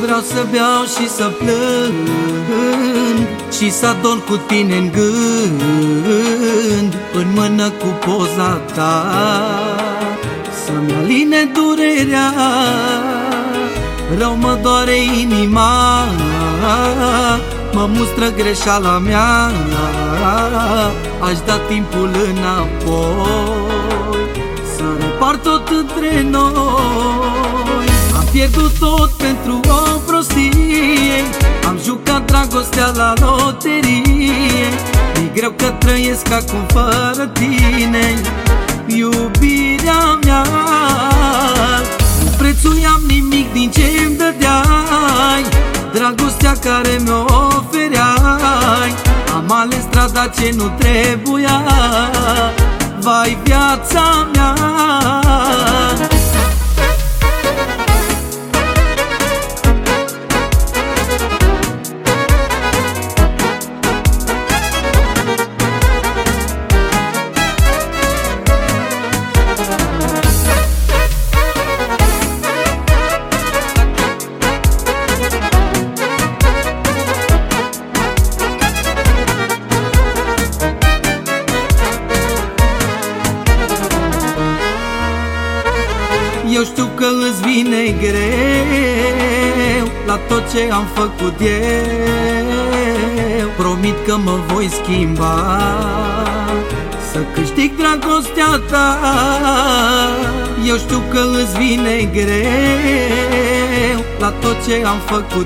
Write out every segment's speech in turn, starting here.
Vreau să beau și să plâng și să adorm cu tine în gând, în mână cu poza ta, să-mi aline durerea. Rău mă doare inima, mă mustră greșeala mea. Aș da timpul înapoi, să repar tot între noi. Am pierdut tot pentru o prostie, am jucat dragostea la loterie. E greu că trăiesc acum fără tine, iubirea mea. Nu prețuiam nimic din ce-mi dădeai, dragostea care mi-o ofereai. Am ales strada ce nu trebuia, vai viața mea. Eu știu că îți vine greu la tot ce am făcut eu. Promit că mă voi schimba, să câștig dragostea ta. Eu știu că îți vine greu la tot ce am făcut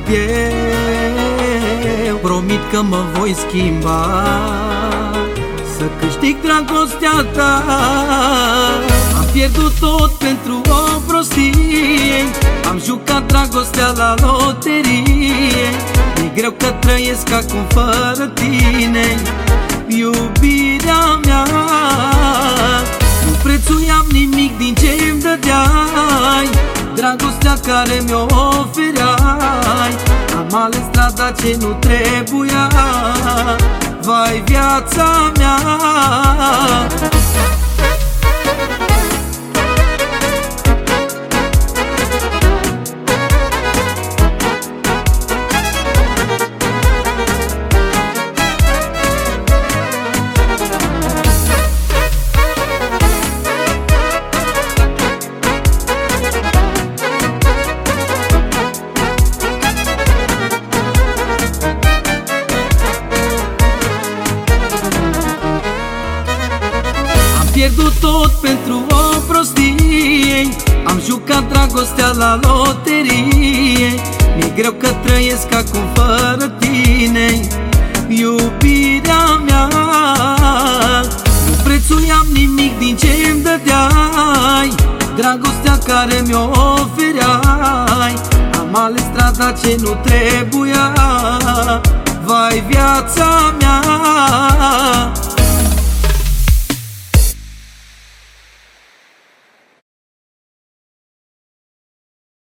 eu. Promit că mă voi schimba, să câștig dragostea ta. Am pierdut tot pentru o prostie, am jucat dragostea la loterie. E greu că trăiesc acum fără tine, iubirea mea. Nu prețuiam nimic din ce-mi dădeai, dragostea care mi-o ofereai. Am ales strada ce nu trebuia, vai viața mea. Am pierdut tot pentru o prostie, am jucat dragostea la loterie. Mi-e greu că trăiesc acum fără tine, iubirea mea. Nu prețuiam nimic din ce-mi dădeai, dragostea care mi-o ofereai. Am ales strada ce nu trebuia, vai viața mea.